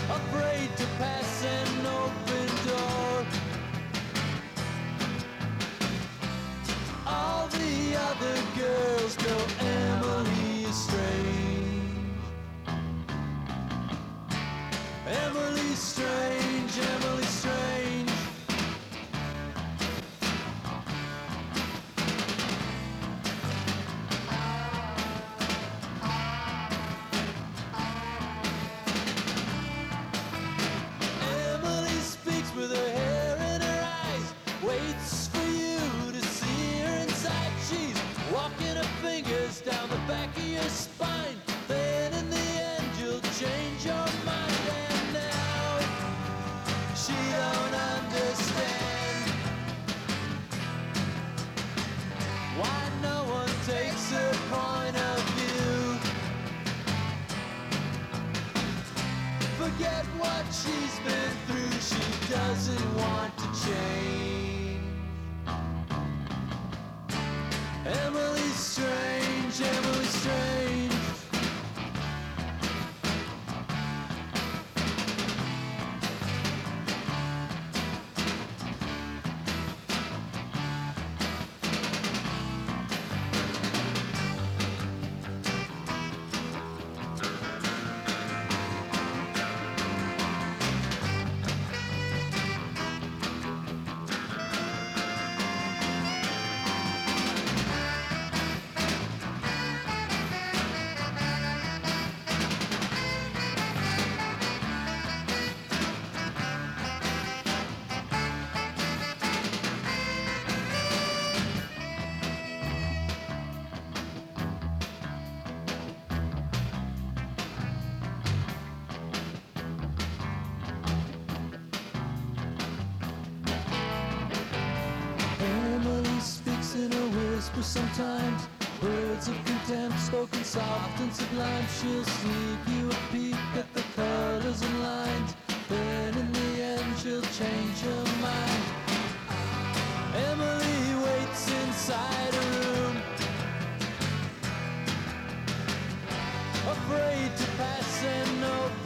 afraid to pass an open door. All the other girls know Emily is strange. Emily's strange, Emily's strange. Emily speaks with her hair in her eyes, waits for you to see her inside. She's walking her fingers down the back of your spine. Then in the end you'll change your mind. And now she don't understand why no one takes her point of view. Forget what she's been through, she doesn't want to change. Emily's strange, Emily's strange. Emily speaks in a whisper sometimes, words of contempt spoken soft and sublime. She'll sneak you a peek at the colors and lines, then in the end she'll change her mind. Emily waits inside a room, afraid to pass an open